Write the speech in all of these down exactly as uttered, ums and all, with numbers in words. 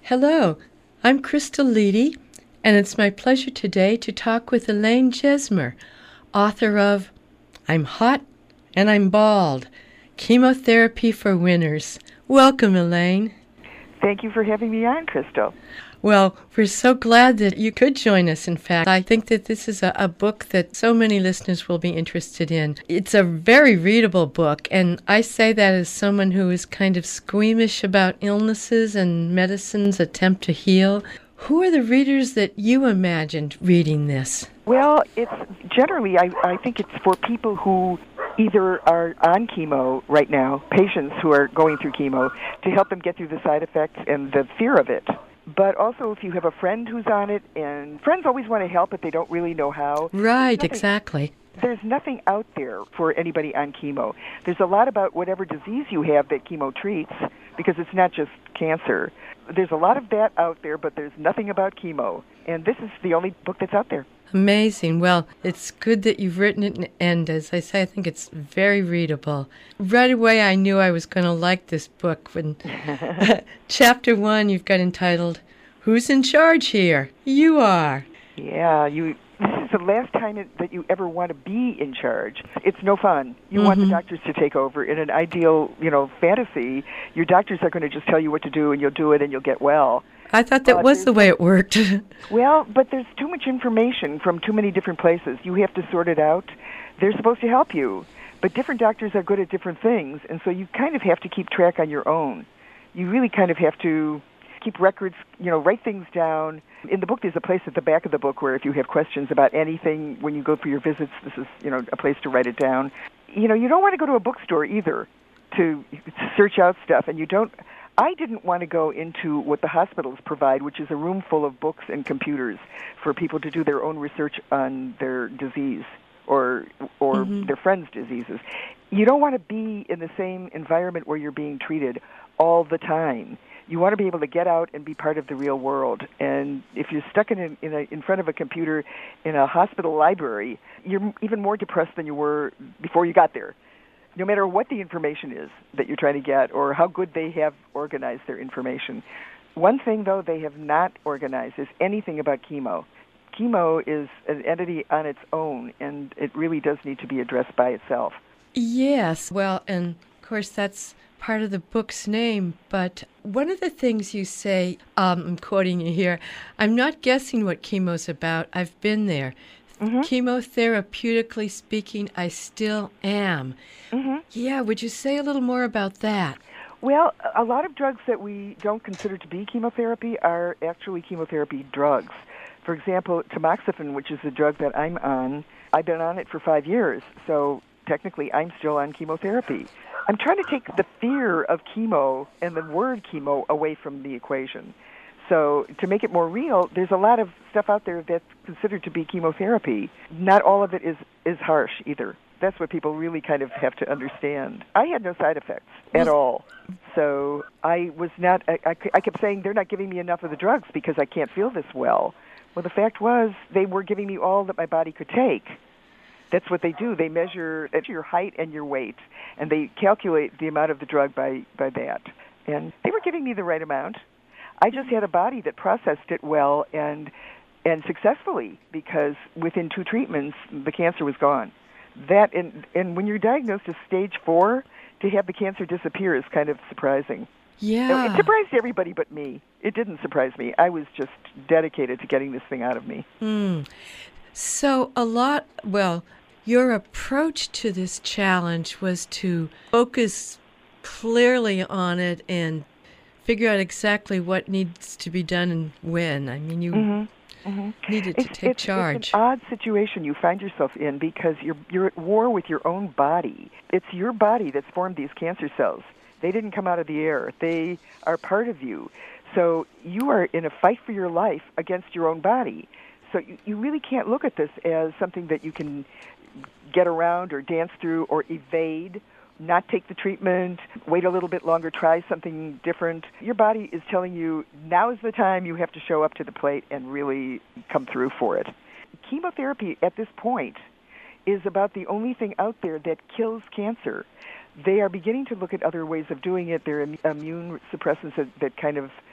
Hello, I'm Crystal Leedy, and it's my pleasure today to talk with Elaine Jesmer, author of I'm Hot and I'm Bald, Chemotherapy for Winners. Welcome, Elaine. Thank you for having me on, Crystal. Well, we're so glad that you could join us, in fact. I think that this is a, a book that so many listeners will be interested in. It's a very readable book, and I say that as someone who is kind of squeamish about illnesses and medicine's attempt to heal. Who are the readers that you imagined reading this? Well, it's generally, I, I think it's for people who either are on chemo right now, patients who are going through chemo, to help them get through the side effects and the fear of it. But also if you have a friend who's on it, and friends always want to help, but they don't really know how. Right, nothing, exactly. There's nothing out there for anybody on chemo. There's a lot about whatever disease you have that chemo treats, because it's not just cancer. There's a lot of that out there, but there's nothing about chemo. And this is the only book that's out there. Amazing. Well, it's good that you've written it, and as I say, I think it's very readable. Right away, I knew I was going to like this book. When Chapter one, you've got entitled, Who's in Charge Here? You are. Yeah, you. This is the last time it, that you ever want to be in charge. It's no fun. You Mm-hmm. want the doctors to take over. In an ideal, you know, fantasy, your doctors are going to just tell you what to do, and you'll do it, and you'll get well. I thought that But was the way it worked. Well, but there's too much information from too many different places. You have to sort it out. They're supposed to help you, but different doctors are good at different things, and so you kind of have to keep track on your own. You really kind of have to keep records, you know, write things down. In the book, there's a place at the back of the book where if you have questions about anything when you go for your visits, this is, you know, a place to write it down. You know, you don't want to go to a bookstore either to search out stuff, and you don't... I didn't want to go into what the hospitals provide, which is a room full of books and computers for people to do their own research on their disease or or Mm-hmm. their friends' diseases. You don't want to be in the same environment where you're being treated all the time. You want to be able to get out and be part of the real world. And if you're stuck in a, in, a, in front of a computer in a hospital library, you're even more depressed than you were before you got there. No matter what the information is that you're trying to get or how good they have organized their information. One thing, though, they have not organized is anything about chemo. Chemo is an entity on its own, and it really does need to be addressed by itself. Yes, well, and of course that's part of the book's name, but one of the things you say, um, I'm quoting you here, I'm not guessing what chemo's about, I've been there. Mm-hmm. Chemotherapeutically speaking, I still am. Mm-hmm. Yeah, would you say a little more about that? Well, a lot of drugs that we don't consider to be chemotherapy are actually chemotherapy drugs. For example, tamoxifen, which is the drug that I'm on, I've been on it for five years, so technically I'm still on chemotherapy. I'm trying to take the fear of chemo and the word chemo away from the equation. So to make it more real, there's a lot of stuff out there that's considered to be chemotherapy. Not all of it is, is harsh either. That's what people really kind of have to understand. I had no side effects at all. So I was not, I, I, I kept saying they're not giving me enough of the drugs because I can't feel this well. Well, the fact was they were giving me all that my body could take. That's what they do. They measure your height and your weight, and they calculate the amount of the drug by, by that. And they were giving me the right amount. I just had a body that processed it well and and successfully, because within two treatments, the cancer was gone. That and, and when you're diagnosed as stage four, to have the cancer disappear is kind of surprising. Yeah. It surprised everybody but me. It didn't surprise me. I was just dedicated to getting this thing out of me. Mm. So a lot, well, your approach to this challenge was to focus clearly on it and figure out exactly what needs to be done and when. I mean, you mm-hmm. Mm-hmm. needed to it's, take it's, charge. It's an odd situation you find yourself in because you're you're at war with your own body. It's your body that's formed these cancer cells. They didn't come out of the air. They are part of you. So you are in a fight for your life against your own body. So you, you really can't look at this as something that you can get around or dance through or evade, not take the treatment, wait a little bit longer, try something different. Your body is telling you now is the time you have to show up to the plate and really come through for it. Chemotherapy at this point is about the only thing out there that kills cancer. They are beginning to look at other ways of doing it. There are immune suppressants that, that kind of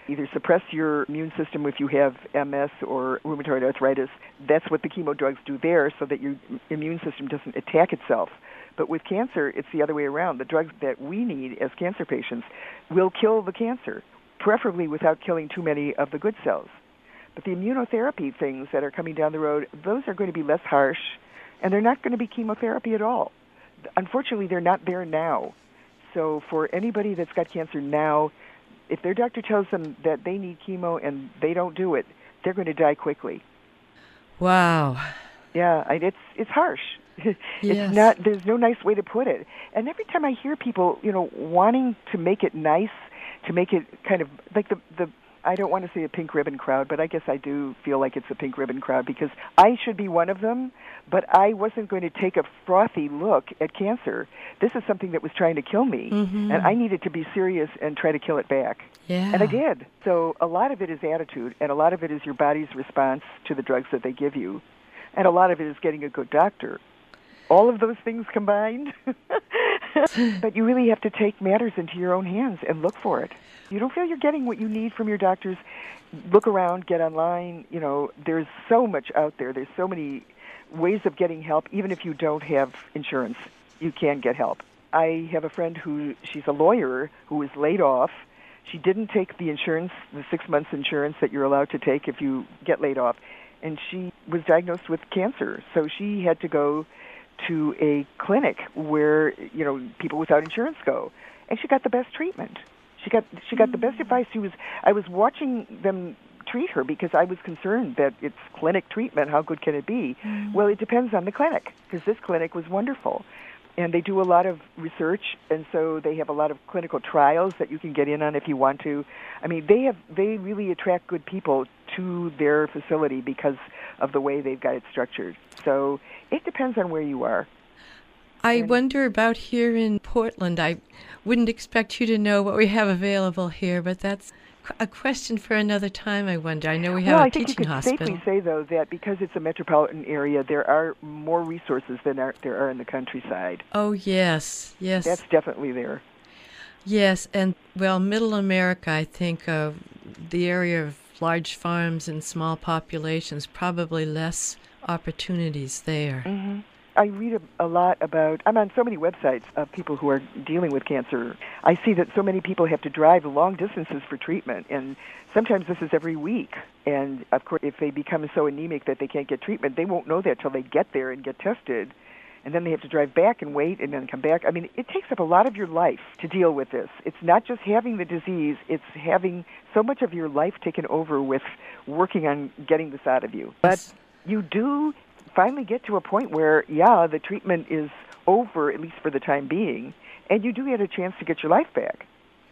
either suppress your immune system if you have M S or rheumatoid arthritis. That's what the chemo drugs do there, so that your immune system doesn't attack itself. But with cancer, it's the other way around. The drugs that we need as cancer patients will kill the cancer, preferably without killing too many of the good cells. But the immunotherapy things that are coming down the road, those are going to be less harsh, and they're not going to be chemotherapy at all. Unfortunately, they're not there now. So for anybody that's got cancer now, if their doctor tells them that they need chemo and they don't do it, they're going to die quickly. Wow. Yeah, it's it's harsh. Yes. It's not. There's no nice way to put it. And every time I hear people, you know, wanting to make it nice, to make it kind of like the the. I don't want to say a pink ribbon crowd, but I guess I do feel like it's a pink ribbon crowd because I should be one of them, but I wasn't going to take a frothy look at cancer. This is something that was trying to kill me, mm-hmm. and I needed to be serious and try to kill it back. Yeah. And I did. So a lot of it is attitude, and a lot of it is your body's response to the drugs that they give you, and a lot of it is getting a good doctor. All of those things combined. But you really have to take matters into your own hands and look for it. You don't feel you're getting what you need from your doctors, look around, get online. You know, there's so much out there. There's so many ways of getting help. Even if you don't have insurance, you can get help. I have a friend who, she's a lawyer who was laid off. She didn't take the insurance, the six months insurance that you're allowed to take if you get laid off. And she was diagnosed with cancer. So she had to go to a clinic where, you know, people without insurance go. And she got the best treatment. She got she got the best advice. She was I was watching them treat her because I was concerned that it's clinic treatment. How good can it be? Mm. Well, it depends on the clinic, because this clinic was wonderful. And they do a lot of research, and so they have a lot of clinical trials that you can get in on if you want to. I mean, they have they really attract good people to their facility because of the way they've got it structured. So it depends on where you are. I wonder about here in Portland. I wouldn't expect you to know what we have available here, but that's a question for another time, I wonder. I know we have well, a I think teaching you could hospital. safely say, though, that because it's a metropolitan area, there are more resources than are, there are in the countryside. Oh, yes, yes. That's definitely there. Yes, and, well, middle America, I think, uh, the area of large farms and small populations, probably less opportunities there. Mm-hmm. I read a, a lot about, I'm on so many websites of people who are dealing with cancer. I see that so many people have to drive long distances for treatment, and sometimes this is every week. And, of course, if they become so anemic that they can't get treatment, they won't know that till they get there and get tested. And then they have to drive back and wait and then come back. I mean, it takes up a lot of your life to deal with this. It's not just having the disease, it's having so much of your life taken over with working on getting this out of you. But you do finally get to a point where, yeah, the treatment is over, at least for the time being, and you do get a chance to get your life back.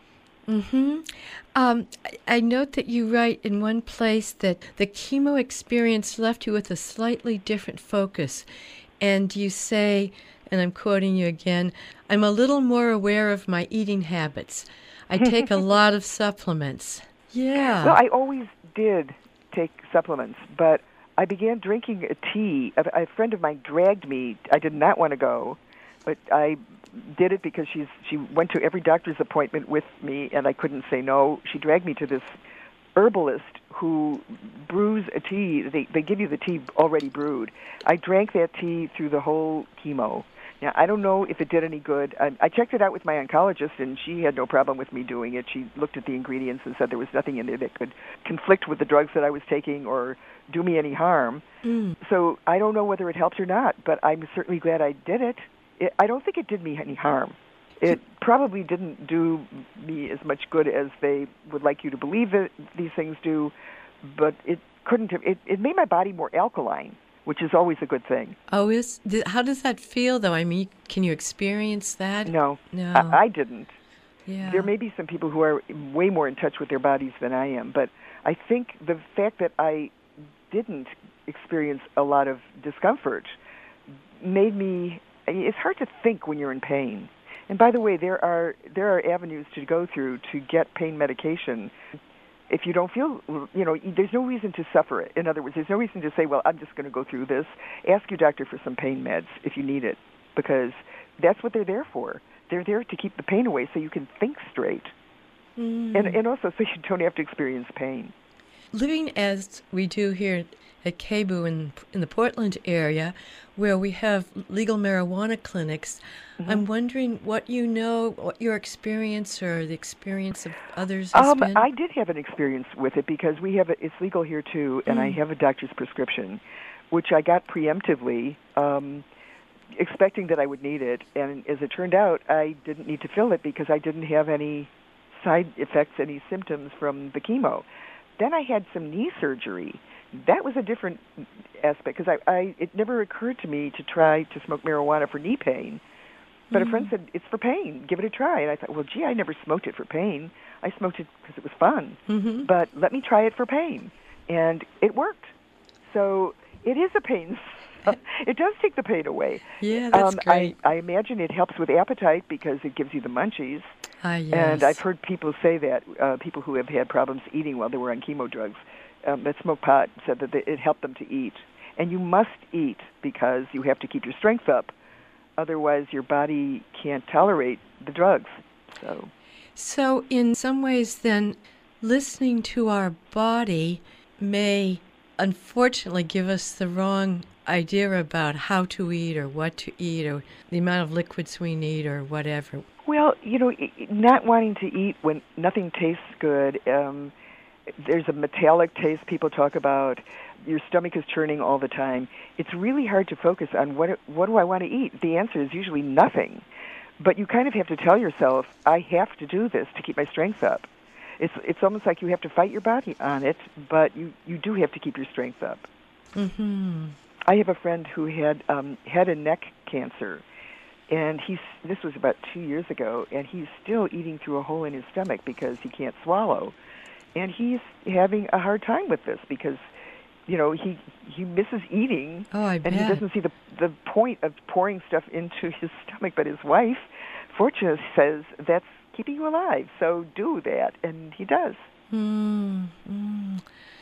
Mm-hmm. Um, I, I note that you write in one place that the chemo experience left you with a slightly different focus, and you say, and I'm quoting you again, I'm a little more aware of my eating habits. I take a lot of supplements. Yeah. Well, I always did take supplements, but I began drinking a tea. A, a friend of mine dragged me. I did not want to go, but I did it because she's she went to every doctor's appointment with me, and I couldn't say no. She dragged me to this herbalist who brews a tea. They they give you the tea already brewed. I drank that tea through the whole chemo. Now, I don't know if it did any good. I, I checked it out with my oncologist, and she had no problem with me doing it. She looked at the ingredients and said there was nothing in there that could conflict with the drugs that I was taking or do me any harm. Mm. So I don't know whether it helped or not, but I'm certainly glad I did it. it. I don't think it did me any harm. It probably didn't do me as much good as they would like you to believe that these things do, but it couldn't have. It, it made my body more alkaline, which is always a good thing. Oh, is how does that feel, though? I mean, can you experience that? No, no, I, I didn't. Yeah. There may be some people who are way more in touch with their bodies than I am, but I think the fact that I didn't experience a lot of discomfort made me. It's hard to think when you're in pain. And by the way, there are there are avenues to go through to get pain medication. If you don't feel, you know, there's no reason to suffer it. In other words, there's no reason to say, well, I'm just going to go through this. Ask your doctor for some pain meds if you need it, because that's what they're there for. They're there to keep the pain away so you can think straight. Mm. and and also so you don't have to experience pain. Living as we do here at K B U in, in the Portland area, where we have legal marijuana clinics, mm-hmm. I'm wondering what you know, what your experience or the experience of others has um, been? I did have an experience with it because we have a, it's legal here too, and mm. I have a doctor's prescription, which I got preemptively, um, expecting that I would need it. And as it turned out, I didn't need to fill it because I didn't have any side effects, any symptoms from the chemo. Then I had some knee surgery. That was a different aspect because I, I, it never occurred to me to try to smoke marijuana for knee pain. But mm. a friend said, it's for pain. Give it a try. And I thought, well, gee, I never smoked it for pain. I smoked it because it was fun. Mm-hmm. But let me try it for pain. And it worked. So it is a pain. It does take the pain away. Yeah, that's um, great. I, I imagine it helps with appetite because it gives you the munchies. Ah, yes. And I've heard people say that, uh, people who have had problems eating while they were on chemo drugs, um, that smoke pot, said that they, it helped them to eat. And you must eat because you have to keep your strength up. Otherwise, your body can't tolerate the drugs. So, so in some ways, then, listening to our body may, unfortunately, give us the wrong idea about how to eat or what to eat or the amount of liquids we need or whatever. Well, you know, not wanting to eat when nothing tastes good. Um, there's a metallic taste people talk about. Your stomach is churning all the time. It's really hard to focus on what what do I want to eat. The answer is usually nothing. But you kind of have to tell yourself, I have to do this to keep my strength up. It's it's almost like you have to fight your body on it, but you, you do have to keep your strength up. Mm-hmm. I have a friend who had um, head and neck cancer, and he's this was about two years ago, and he's still eating through a hole in his stomach because he can't swallow. And he's having a hard time with this because, you know, he he misses eating, oh, I and bet. he doesn't see the the point of pouring stuff into his stomach. But his wife, fortunately, says that's keeping you alive, so do that, and he does. Mm, mm.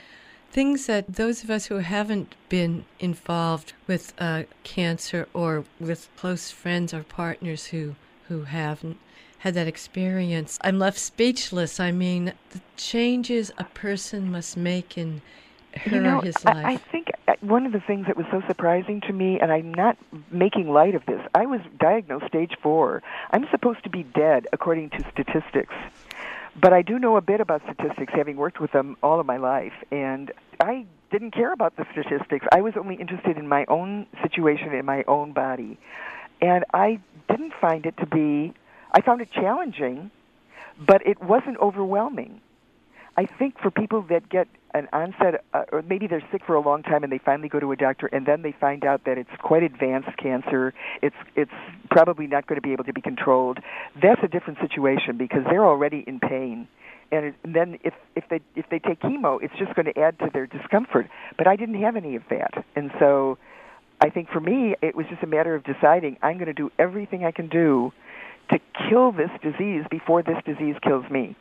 Things that those of us who haven't been involved with uh, cancer or with close friends or partners who, who haven't had that experience, I'm left speechless. I mean, the changes a person must make in her you know, or his life. I, I think one of the things that was so surprising to me, and I'm not making light of this, I was diagnosed stage four. I'm supposed to be dead according to statistics. But I do know a bit about statistics, having worked with them all of my life, and I didn't care about the statistics. I was only interested in my own situation, in my own body. And I didn't find it to be, I found it challenging, but it wasn't overwhelming. I think for people that get an onset, uh, or maybe they're sick for a long time and they finally go to a doctor and then they find out that it's quite advanced cancer, it's it's probably not going to be able to be controlled, that's a different situation because they're already in pain. And, it, and then if, if they if they take chemo, it's just going to add to their discomfort. But I didn't have any of that. And so I think for me, it was just a matter of deciding I'm going to do everything I can do to kill this disease before this disease kills me.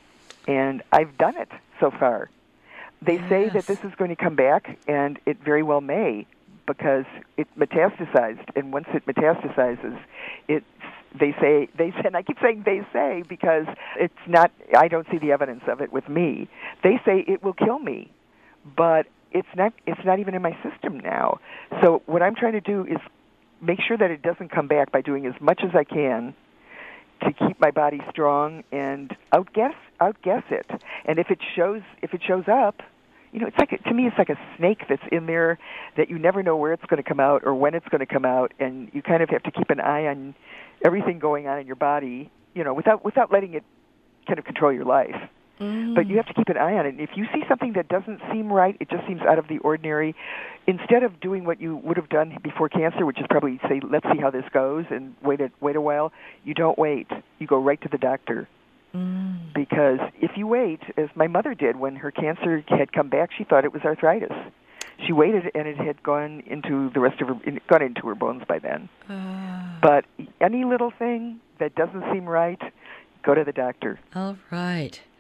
And I've done it so far. They yes. say that this is going to come back, and it very well may, because it metastasized. And once it metastasizes, it's they say they say, and I keep saying they say because it's not. I don't see the evidence of it with me. They say it will kill me, but it's not. It's not even in my system now. So what I'm trying to do is make sure that it doesn't come back by doing as much as I can to keep my body strong and outguess outguess it. And if it shows if it shows up, you know, it's like a, to me it's like a snake that's in there that you never know where it's going to come out or when it's going to come out, and you kind of have to keep an eye on everything going on in your body, you know, without without letting it kind of control your life. Mm. But you have to keep an eye on it. And if you see something that doesn't seem right, it just seems out of the ordinary, instead of doing what you would have done before cancer, which is probably say, let's see how this goes and wait a, wait a while, you don't wait. You go right to the doctor. Mm. Because if you wait, as my mother did when her cancer had come back, she thought it was arthritis. She waited, and it had gone into the rest of her, it got into her bones by then. Uh. But any little thing that doesn't seem right, go to the doctor. All right.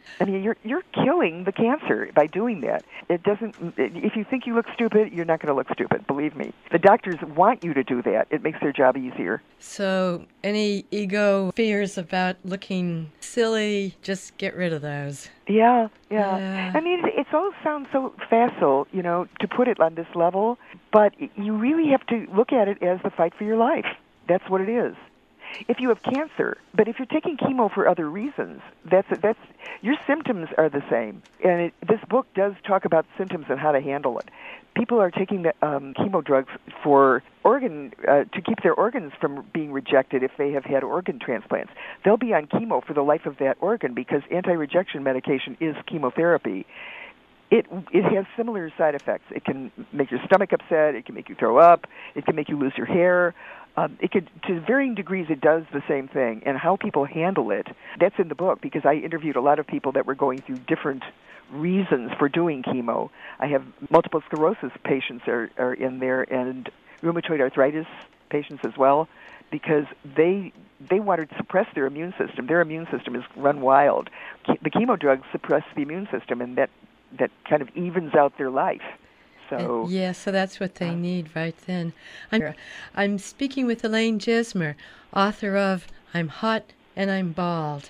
I mean, you're you're killing the cancer by doing that. It doesn't. If you think you look stupid, you're not going to look stupid. Believe me. The doctors want you to do that. It makes their job easier. So, any ego fears about looking silly, just get rid of those. Yeah, yeah. yeah. I mean, it, it all sounds so facile, you know, to put it on this level, but you really have to look at it as the fight for your life. That's what it is. If you have cancer, but if you're taking chemo for other reasons, that's that's your symptoms are the same. And it, this book does talk about symptoms and how to handle it. People are taking the um, chemo drugs for organ uh, to keep their organs from being rejected if they have had organ transplants. They'll be on chemo for the life of that organ because anti-rejection medication is chemotherapy. It it has similar side effects. It can make your stomach upset. It can make you throw up. It can make you lose your hair. Um, it could, to varying degrees, it does the same thing. And how people handle it, that's in the book because I interviewed a lot of people that were going through different reasons for doing chemo. I have multiple sclerosis patients are, are in there and rheumatoid arthritis patients as well because they they wanted to suppress their immune system. Their immune system is run wild. The chemo drugs suppress the immune system, and that, that kind of evens out their life. So, uh, yeah, so that's what they uh, need right then. I'm, I'm speaking with Elaine Jesmer, author of I'm Hot and I'm Bald.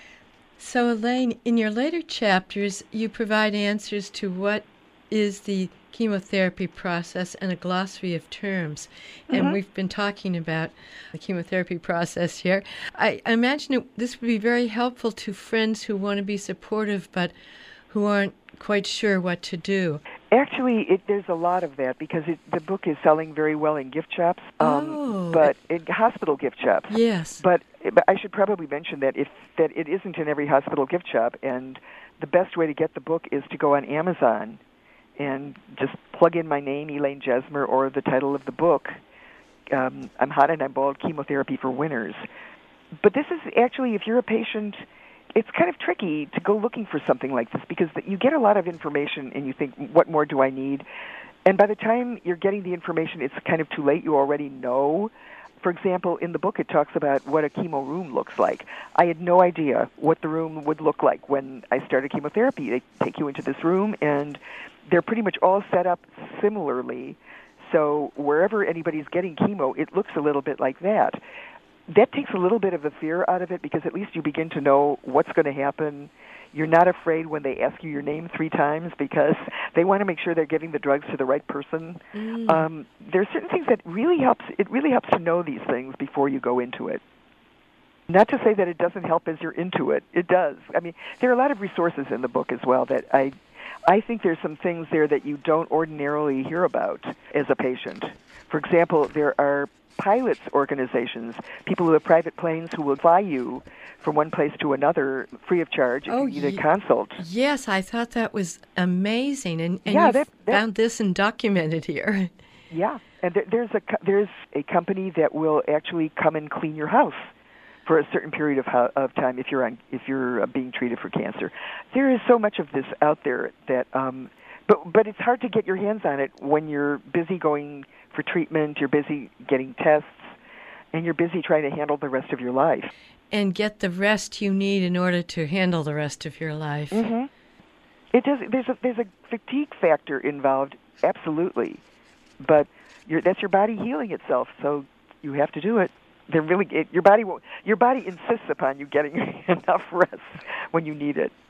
So, Elaine, in your later chapters, you provide answers to what is the chemotherapy process and a glossary of terms. Mm-hmm. And we've been talking about the chemotherapy process here. I, I imagine it, this would be very helpful to friends who want to be supportive but who aren't quite sure what to do. Actually, it, there's a lot of that because it, the book is selling very well in gift shops, um, oh, but in hospital gift shops. Yes. But, but I should probably mention that if that it isn't in every hospital gift shop, and the best way to get the book is to go on Amazon and just plug in my name, Elaine Jesmer, or the title of the book, um, I'm Hot and I'm Bald, Chemotherapy for Winners. But this is actually, if you're a patient, it's kind of tricky to go looking for something like this because you get a lot of information and you think, what more do I need? And by the time you're getting the information, it's kind of too late. You already know. For example, in the book, it talks about what a chemo room looks like. I had no idea what the room would look like when I started chemotherapy. They take you into this room, and they're pretty much all set up similarly. So wherever anybody's getting chemo, it looks a little bit like that. That takes a little bit of the fear out of it because at least you begin to know what's going to happen. You're not afraid when they ask you your name three times because they want to make sure they're giving the drugs to the right person. Mm. Um, there are certain things that really helps. It really helps to know these things before you go into it. Not to say that it doesn't help as you're into it. It does. I mean, there are a lot of resources in the book as well that I, I think there's some things there that you don't ordinarily hear about as a patient. For example, there are pilots organizations, people who have private planes who will fly you from one place to another free of charge if oh, you need ye- a consult. Yes, I thought that was amazing, and, and yeah, you that, that, found this and documented here. Yeah, and there, there's a there's a company that will actually come and clean your house for a certain period of ho- of time if you're on if you're uh, being treated for cancer. There is so much of this out there that, um, but but it's hard to get your hands on it when you're busy going for treatment, you're busy getting tests, and you're busy trying to handle the rest of your life. And get the rest you need in order to handle the rest of your life. Mm-hmm. It does. There's a there's a fatigue factor involved, absolutely, but you're, that's your body healing itself, so you have to do it. They're really it, your body will, your body insists upon you getting enough rest when you need it.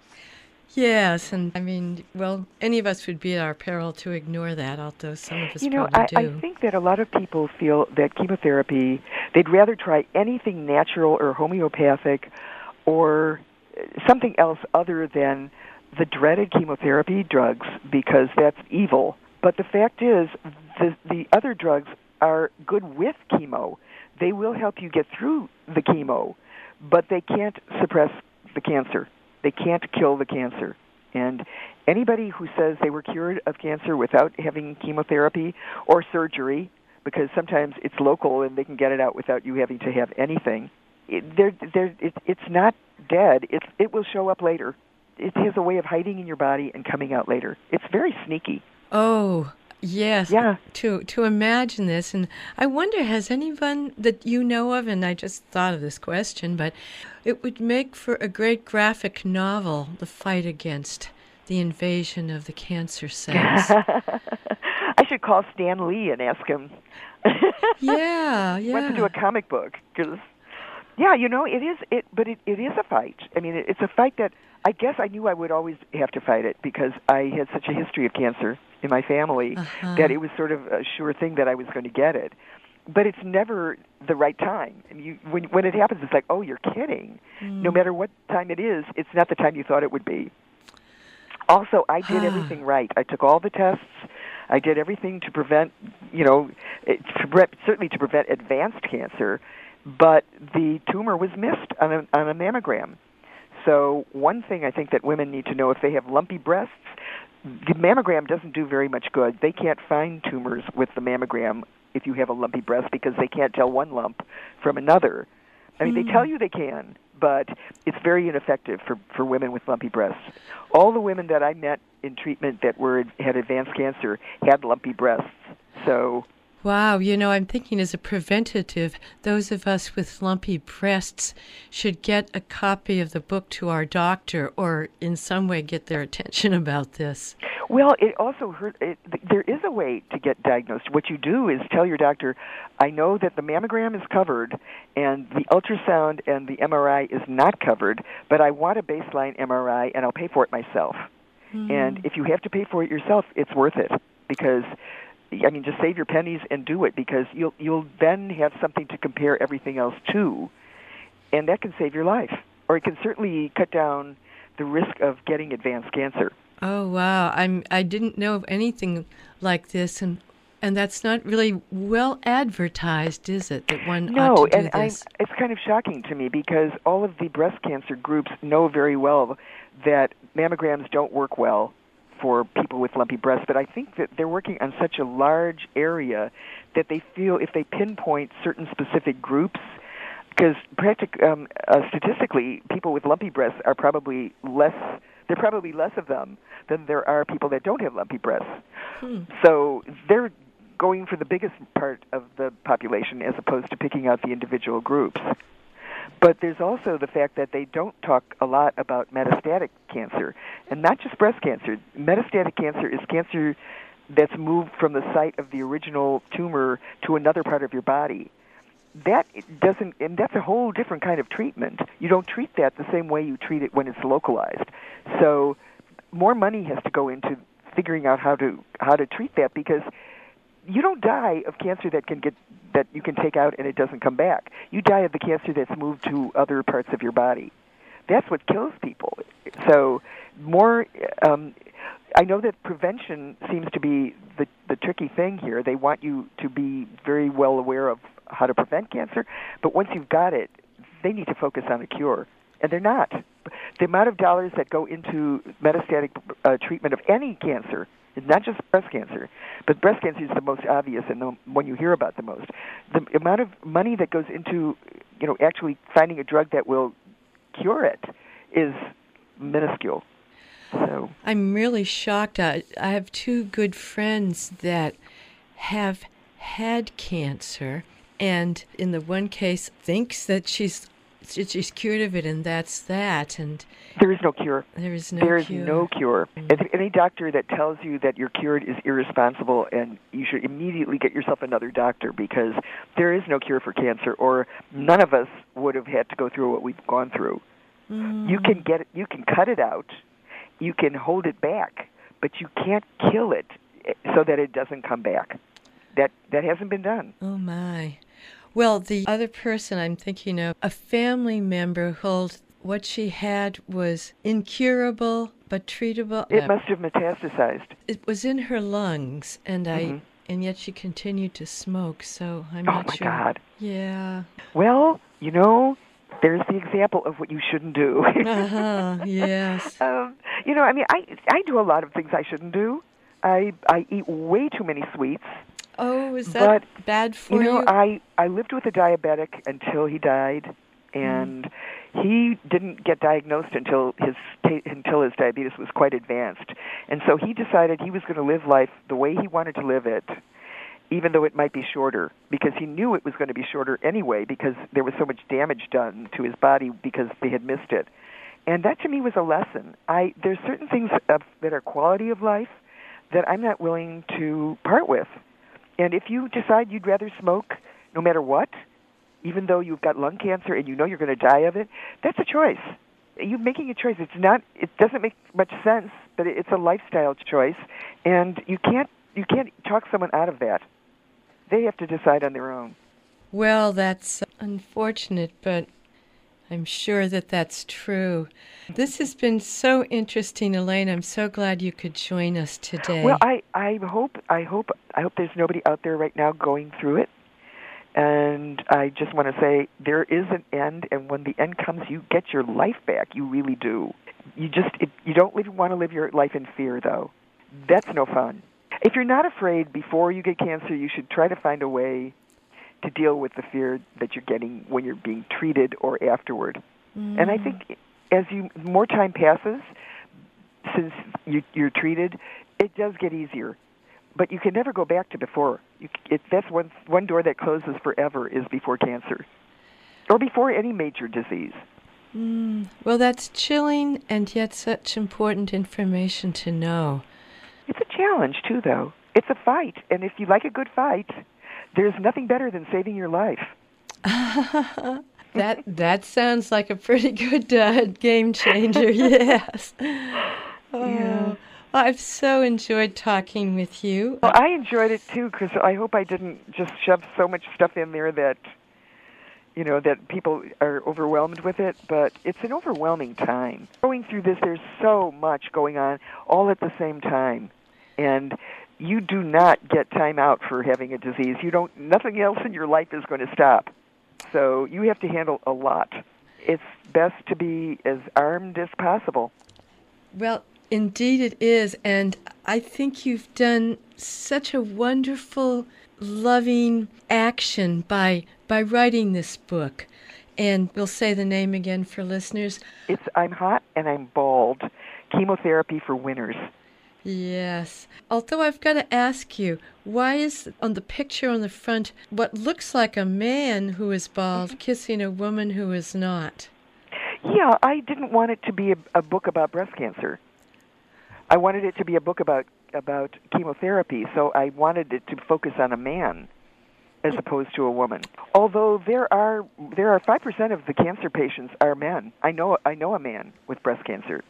Yes, and I mean, well, any of us would be at our peril to ignore that, although some of us you know, probably I, do. I think that a lot of people feel that chemotherapy, they'd rather try anything natural or homeopathic or something else other than the dreaded chemotherapy drugs because that's evil. But the fact is, the, the other drugs are good with chemo. They will help you get through the chemo, but they can't suppress the cancer. They can't kill the cancer. And anybody who says they were cured of cancer without having chemotherapy or surgery, because sometimes it's local and they can get it out without you having to have anything, it, they're, they're, it, it's not dead. It, it will show up later. It has a way of hiding in your body and coming out later. It's very sneaky. Oh, Yes, Yeah. to to imagine this, and I wonder, has anyone that you know of, and I just thought of this question, but it would make for a great graphic novel, the fight against the invasion of the cancer cells. I should call Stan Lee and ask him. Yeah, He wants to do a yeah. comic book, because yeah, you know, it is it, but it, it is a fight. I mean, it, it's a fight that I guess I knew I would always have to fight it because I had such a history of cancer in my family Uh-huh. that it was sort of a sure thing that I was going to get it. But it's never the right time. I mean, you, when when it happens, it's like, oh, you're kidding. Mm. No matter what time it is, it's not the time you thought it would be. Also, I did everything right. I took all the tests. I did everything to prevent, you know, it- to pre- certainly to prevent advanced cancer, but the tumor was missed on a, on a mammogram. So one thing I think that women need to know, if they have lumpy breasts, the mammogram doesn't do very much good. They can't find tumors with the mammogram if you have a lumpy breast because they can't tell one lump from another. I mean, Hmm. they tell you they can, but it's very ineffective for, for women with lumpy breasts. All the women that I met in treatment that were had advanced cancer had lumpy breasts. So, Wow, you know, I'm thinking as a preventative, those of us with lumpy breasts should get a copy of the book to our doctor or in some way get their attention about this. well, it also hurt. It, there is a way to get diagnosed. What you do is tell your doctor, I know that the mammogram is covered and the ultrasound and the M R I is not covered, but I want a baseline M R I and I'll pay for it myself. Mm. And if you have to pay for it yourself, it's worth it because, I mean, just save your pennies and do it because you'll you'll then have something to compare everything else to, and that can save your life, or it can certainly cut down the risk of getting advanced cancer. Oh, wow. I'm I didn't know of anything like this, and and that's not really well advertised, is it? That one No, ought to do and I, this. it's kind of shocking to me because all of the breast cancer groups know very well that mammograms don't work well for people with lumpy breasts, but I think that they're working on such a large area that they feel if they pinpoint certain specific groups, because practic- um, uh, statistically, people with lumpy breasts are probably less, there are probably less of them than there are people that don't have lumpy breasts. Hmm. So they're going for the biggest part of the population as opposed to picking out the individual groups. But there's also the fact that they don't talk a lot about metastatic cancer, and not just breast cancer. Metastatic cancer is cancer that's moved from the site of the original tumor to another part of your body. That doesn't, and that's a whole different kind of treatment. You don't treat that the same way you treat it when it's localized. So more money has to go into figuring out how to how to treat that because you don't die of cancer that can get that you can take out and it doesn't come back. You die of the cancer that's moved to other parts of your body. That's what kills people. So more, um, I know that prevention seems to be the, the tricky thing here. They want you to be very well aware of how to prevent cancer, but once you've got it, they need to focus on a cure, and they're not. The amount of dollars that go into metastatic uh, treatment of any cancer, it's not just breast cancer, but breast cancer is the most obvious and the one you hear about the most. The amount of money that goes into, you know, actually finding a drug that will cure it is minuscule. So I'm really shocked. I, I have two good friends that have had cancer, and in the one case thinks that she's she's cured of it, and that's that. And there is no cure. there is no There is cure. no cure. Mm. And any doctor that tells you that you're cured is irresponsible, and you should immediately get yourself another doctor because there is no cure for cancer, or none of us would have had to go through what we've gone through. Mm. You can get it, you can cut it out, you can hold it back, but you can't kill it so that it doesn't come back. That that hasn't been done. Oh, my. Well, the other person I'm thinking of, a family member who told what she had was incurable but treatable. It Uh, must have metastasized. it was in her lungs, and I Mhm. and yet she continued to smoke. So I'm Oh, not my sure. God. Yeah. Well, you know, there's the example of what you shouldn't do. Uh-huh. Yes. um, you know, I mean, I I do a lot of things I shouldn't do. I I eat way too many sweets. Oh, is that But, bad for You know, you? I I lived with a diabetic until he died, and he didn't get diagnosed until his until his diabetes was quite advanced. And so he decided he was going to live life the way he wanted to live it, even though it might be shorter, because he knew it was going to be shorter anyway because there was so much damage done to his body because they had missed it. And that to me was a lesson. I There's certain things of, that are quality of life that I'm not willing to part with. And if you decide you'd rather smoke no matter what, even though you've got lung cancer and you know you're going to die of it, that's a choice. You're making a choice. It's not. It doesn't make much sense, but it's a lifestyle choice, and you can't you can't talk someone out of that. They have to decide on their own. Well, that's unfortunate, but I'm sure that that's true. This has been so interesting, Elaine. I'm so glad you could join us today. Well, I, I hope I hope I hope there's nobody out there right now going through it. And I just want to say there is an end, and when the end comes, you get your life back. You really do. You just it, you don't live, want to live your life in fear, though. That's no fun. If you're not afraid before you get cancer, you should try to find a way to deal with the fear that you're getting when you're being treated or afterward. Mm. And I think as you more time passes since you, you're treated, it does get easier. But you can never go back to before. You, it, that's one one door that closes forever is before cancer, or before any major disease. Mm, well, that's chilling and yet such important information to know. It's a challenge, too, though. It's a fight, and if you like a good fight, there's nothing better than saving your life. that that sounds like a pretty good uh, game changer, yes. Oh. Yeah. I've so enjoyed talking with you. Well, I enjoyed it, too, because I hope I didn't just shove so much stuff in there that, you know, that people are overwhelmed with it, but it's an overwhelming time. Going through this, there's so much going on all at the same time, and you do not get time out for having a disease. You don't. Nothing else in your life is going to stop, so you have to handle a lot. It's best to be as armed as possible. Well, indeed it is, and I think you've done such a wonderful, loving action by by writing this book. And we'll say the name again for listeners. It's I'm Hot and I'm Bald, Chemotherapy for Winners. Yes. Although I've got to ask you, why is on the picture on the front what looks like a man who is bald mm-hmm. kissing a woman who is not? Yeah, I didn't want it to be a, a book about breast cancer. I wanted it to be a book about about chemotherapy, so I wanted it to focus on a man as opposed to a woman. Although there are there are five percent of the cancer patients are men. I know I know a man with breast cancer,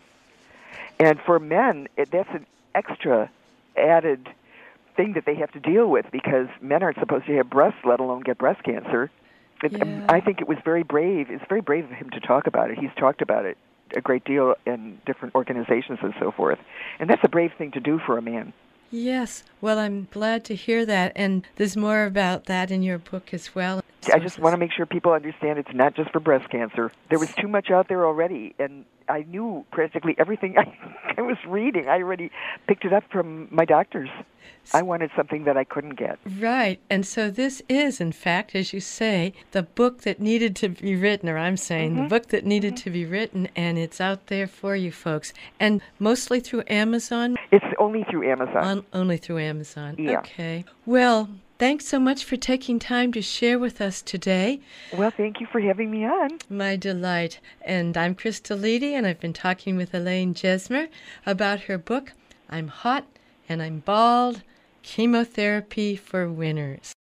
and for men, it, that's an extra added thing that they have to deal with because men aren't supposed to have breasts, let alone get breast cancer. It, yeah. I think it was very brave. It's very brave of him to talk about it. He's talked about it a great deal in different organizations and so forth. And that's a brave thing to do for a man. Yes. Well, I'm glad to hear that. And there's more about that in your book as well. I just want to make sure people understand it's not just for breast cancer. There was too much out there already, and I knew practically everything I, I was reading. I already picked it up from my doctors. I wanted something that I couldn't get. Right. And so this is, in fact, as you say, the book that needed to be written, or I'm saying mm-hmm. the book that needed mm-hmm. to be written, and it's out there for you folks. And mostly through Amazon? It's only through Amazon. On, only through Amazon. Yeah. Okay. Well, thanks so much for taking time to share with us today. Well, thank you for having me on. My delight. And I'm Krista Leedy, and I've been talking with Elaine Jesmer about her book, I'm Hot and I'm Bald, Chemotherapy for Winners.